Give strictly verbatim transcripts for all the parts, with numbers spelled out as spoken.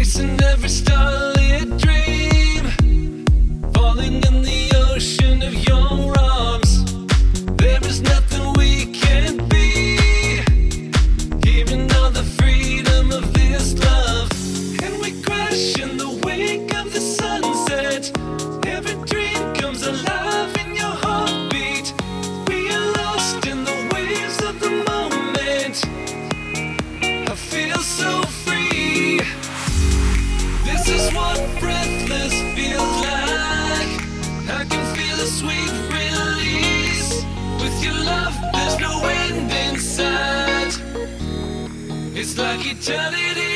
chasing every starlit dream, falling in the ocean of your arms. There is nothing we can't be, even all the freedom of this love. And we crash in the wake of the sunset. Every dream comes alive in your heartbeat. We are lost in the waves of the moment. I feel so free. This is what breathless feels like. I can feel a sweet release. With your love, there's no end in sight. It's like eternity.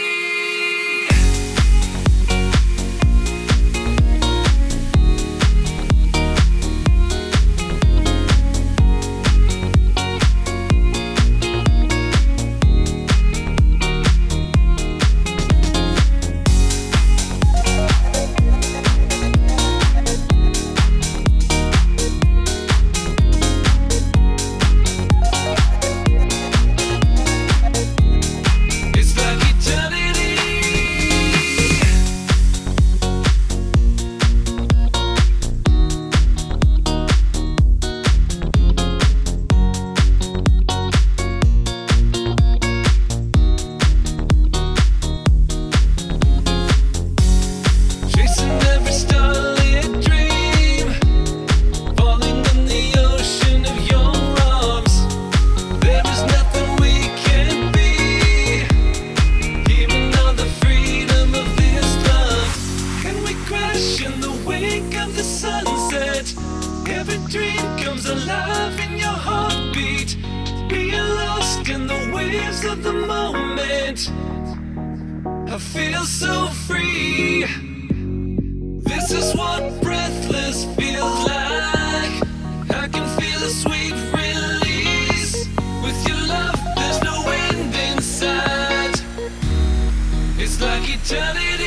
Every dream comes alive in your heartbeat. We are lost in the waves of the moment. I feel so free. This is what breathless feels like. I can feel a sweet release. With your love, there's no end in sight. It's like eternity.